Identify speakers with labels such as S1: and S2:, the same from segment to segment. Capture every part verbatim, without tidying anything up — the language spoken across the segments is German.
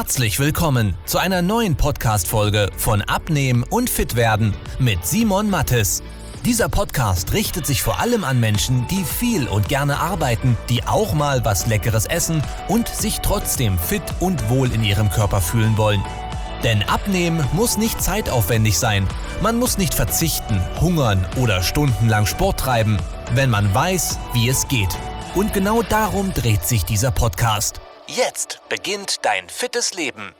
S1: Herzlich willkommen zu einer neuen Podcast-Folge von Abnehmen und Fitwerden mit Simon Mattes. Dieser Podcast richtet sich vor allem an Menschen, die viel und gerne arbeiten, die auch mal was Leckeres essen und sich trotzdem fit und wohl in ihrem Körper fühlen wollen. Denn Abnehmen muss nicht zeitaufwendig sein. Man muss nicht verzichten, hungern oder stundenlang Sport treiben, wenn man weiß, wie es geht. Und genau darum dreht sich dieser Podcast. Jetzt beginnt dein fittes Leben.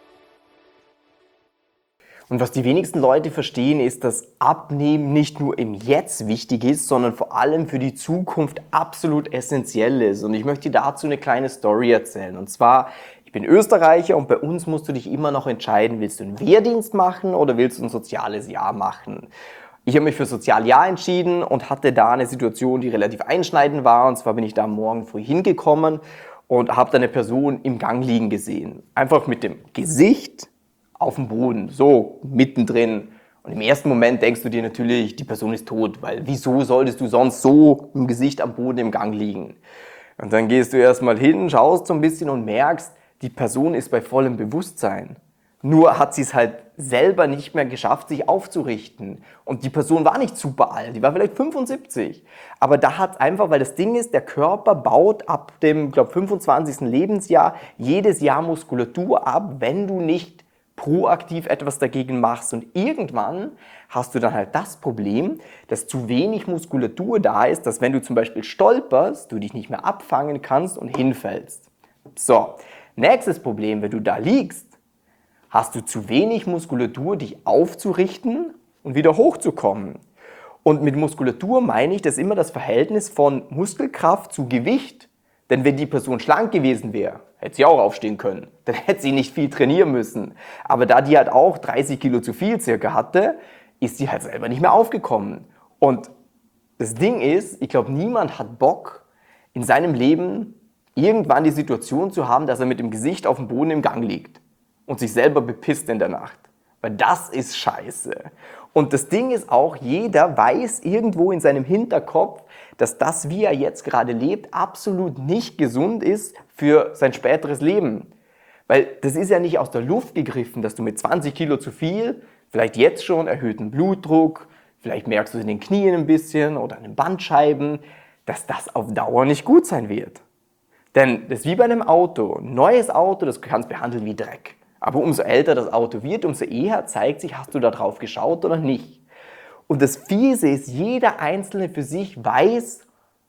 S2: Und was die wenigsten Leute verstehen, ist, dass Abnehmen nicht nur im Jetzt wichtig ist, sondern vor allem für die Zukunft absolut essentiell ist. Und ich möchte dir dazu eine kleine Story erzählen. Und zwar, ich bin Österreicher und bei uns musst du dich immer noch entscheiden, willst du einen Wehrdienst machen oder willst du ein soziales Jahr machen? Ich habe mich für Sozialjahr entschieden und hatte da eine Situation, die relativ einschneidend war. Und zwar bin ich da morgen früh hingekommen und habe da eine Person im Gang liegen gesehen. Einfach mit dem Gesicht auf dem Boden, so mittendrin. Und im ersten Moment denkst du dir natürlich, die Person ist tot, weil wieso solltest du sonst so im Gesicht am Boden im Gang liegen? Und dann gehst du erstmal hin, schaust so ein bisschen und merkst, die Person ist bei vollem Bewusstsein. Nur hat sie es halt selber nicht mehr geschafft, sich aufzurichten. Und die Person war nicht super alt, die war vielleicht fünfundsiebzig. Aber da hat es einfach, weil das Ding ist, der Körper baut ab dem, glaube fünfundzwanzigsten Lebensjahr jedes Jahr Muskulatur ab, wenn du nicht proaktiv etwas dagegen machst. Und irgendwann hast du dann halt das Problem, dass zu wenig Muskulatur da ist, dass wenn du zum Beispiel stolperst, du dich nicht mehr abfangen kannst und hinfällst. So, nächstes Problem, wenn du da liegst, hast du zu wenig Muskulatur, dich aufzurichten und wieder hochzukommen. Und mit Muskulatur meine ich, das ist immer das Verhältnis von Muskelkraft zu Gewicht. Denn wenn die Person schlank gewesen wäre, hätte sie auch aufstehen können. Dann hätte sie nicht viel trainieren müssen. Aber da die halt auch dreißig Kilo zu viel circa hatte, ist sie halt selber nicht mehr aufgekommen. Und das Ding ist, ich glaube, niemand hat Bock, in seinem Leben irgendwann die Situation zu haben, dass er mit dem Gesicht auf dem Boden im Gang liegt und sich selber bepisst in der Nacht. Weil das ist scheiße. Und das Ding ist auch, jeder weiß irgendwo in seinem Hinterkopf, dass das, wie er jetzt gerade lebt, absolut nicht gesund ist für sein späteres Leben. Weil das ist ja nicht aus der Luft gegriffen, dass du mit zwanzig Kilo zu viel, vielleicht jetzt schon erhöhten Blutdruck, vielleicht merkst du es in den Knien ein bisschen oder an den Bandscheiben, dass das auf Dauer nicht gut sein wird. Denn das ist wie bei einem Auto. Ein neues Auto, das kannst du behandeln wie Dreck. Aber umso älter das Auto wird, umso eher zeigt sich, hast du da drauf geschaut oder nicht. Und das Fiese ist, jeder Einzelne für sich weiß,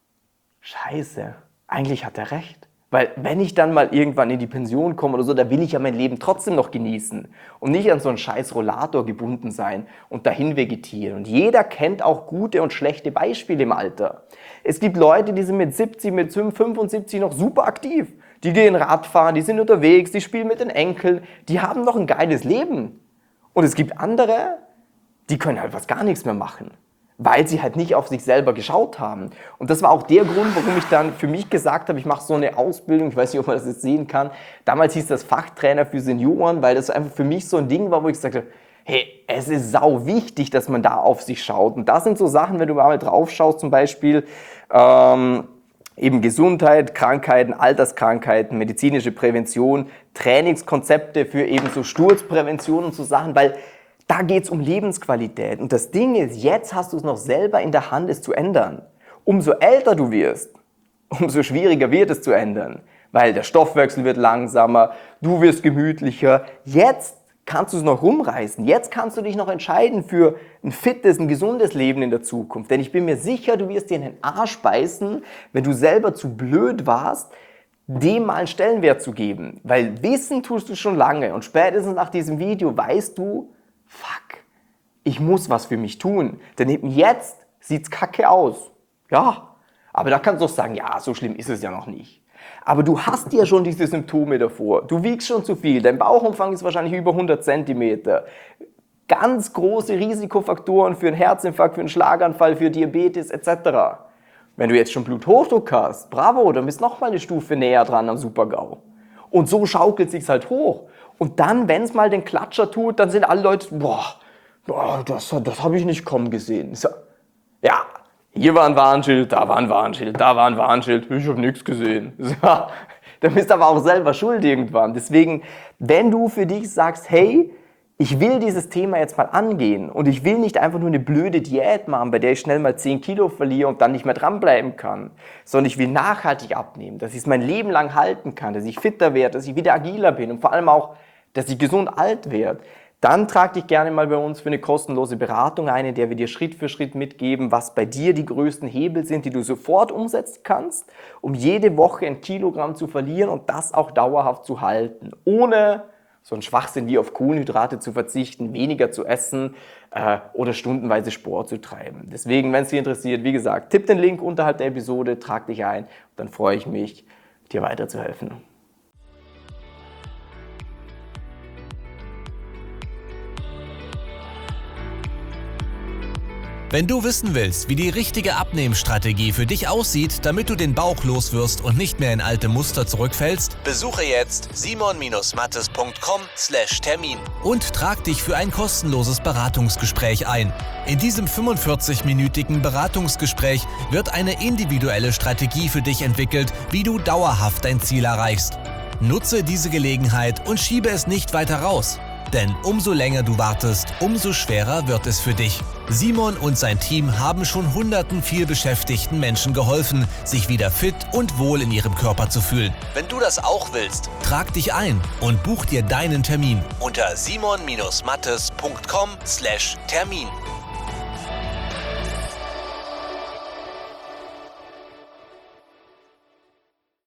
S2: scheiße, eigentlich hat er recht. Weil wenn ich dann mal irgendwann in die Pension komme oder so, da will ich ja mein Leben trotzdem noch genießen und nicht an so einen scheiß Rollator gebunden sein und dahin vegetieren. Und jeder kennt auch gute und schlechte Beispiele im Alter. Es gibt Leute, die sind mit siebzig, mit fünfundsiebzig noch super aktiv. Die gehen Radfahren, die sind unterwegs, die spielen mit den Enkeln, die haben noch ein geiles Leben. Und es gibt andere, die können halt fast gar nichts mehr machen, weil sie halt nicht auf sich selber geschaut haben. Und das war auch der Grund, warum ich dann für mich gesagt habe, ich mache so eine Ausbildung, ich weiß nicht, ob man das jetzt sehen kann. Damals hieß das Fachtrainer für Senioren, weil das einfach für mich so ein Ding war, wo ich gesagt habe, hey, es ist sau wichtig, dass man da auf sich schaut. Und das sind so Sachen, wenn du mal drauf schaust, zum Beispiel, ähm, eben Gesundheit, Krankheiten, Alterskrankheiten, medizinische Prävention, Trainingskonzepte für eben so Sturzprävention und so Sachen, weil da geht es um Lebensqualität. Und das Ding ist, jetzt hast du es noch selber in der Hand, es zu ändern. Umso älter du wirst, umso schwieriger wird es zu ändern, weil der Stoffwechsel wird langsamer, du wirst gemütlicher. Jetzt kannst du es noch rumreißen. Jetzt kannst du dich noch entscheiden für ein fittes, ein gesundes Leben in der Zukunft. Denn ich bin mir sicher, du wirst dir in den Arsch beißen, wenn du selber zu blöd warst, dem mal einen Stellenwert zu geben. Weil wissen tust du schon lange und spätestens nach diesem Video weißt du, fuck, ich muss was für mich tun. Denn eben jetzt sieht's kacke aus. Ja, aber da kannst du doch sagen, ja, so schlimm ist es ja noch nicht. Aber du hast ja schon diese Symptome davor. Du wiegst schon zu viel. Dein Bauchumfang ist wahrscheinlich über hundert Zentimeter. Ganz große Risikofaktoren für einen Herzinfarkt, für einen Schlaganfall, für Diabetes et cetera. Wenn du jetzt schon Bluthochdruck hast, bravo, dann bist du noch mal eine Stufe näher dran am Super-GAU. Und so schaukelt es sich halt hoch. Und dann, wenn es mal den Klatscher tut, dann sind alle Leute, boah, boah das, das habe ich nicht kommen gesehen. So, ja, hier war ein Warnschild, da war ein Warnschild, da war ein Warnschild, ich habe nichts gesehen. So, dann bist du aber auch selber schuld irgendwann. Deswegen, wenn du für dich sagst, hey, ich will dieses Thema jetzt mal angehen und ich will nicht einfach nur eine blöde Diät machen, bei der ich schnell mal zehn Kilo verliere und dann nicht mehr dranbleiben kann, sondern ich will nachhaltig abnehmen, dass ich es mein Leben lang halten kann, dass ich fitter werde, dass ich wieder agiler bin und vor allem auch, dass ich gesund alt werde, dann trag dich gerne mal bei uns für eine kostenlose Beratung ein, in der wir dir Schritt für Schritt mitgeben, was bei dir die größten Hebel sind, die du sofort umsetzen kannst, um jede Woche ein Kilogramm zu verlieren und das auch dauerhaft zu halten, ohne so ein Schwachsinn wie auf Kohlenhydrate zu verzichten, weniger zu essen äh, oder stundenweise Sport zu treiben. Deswegen, wenn es dich interessiert, wie gesagt, tipp den Link unterhalb der Episode, trag dich ein, dann freue ich mich, dir weiterzuhelfen.
S1: Wenn du wissen willst, wie die richtige Abnehmstrategie für dich aussieht, damit du den Bauch loswirst und nicht mehr in alte Muster zurückfällst, besuche jetzt simon mattes punkt com slash Termin und trag dich für ein kostenloses Beratungsgespräch ein. In diesem fünfundvierzig-minütigen Beratungsgespräch wird eine individuelle Strategie für dich entwickelt, wie du dauerhaft dein Ziel erreichst. Nutze diese Gelegenheit und schiebe es nicht weiter raus. Denn umso länger du wartest, umso schwerer wird es für dich. Simon und sein Team haben schon hunderten vielbeschäftigten Menschen geholfen, sich wieder fit und wohl in ihrem Körper zu fühlen. Wenn du das auch willst, trag dich ein und buch dir deinen Termin unter simon mattes punkt com slash Termin.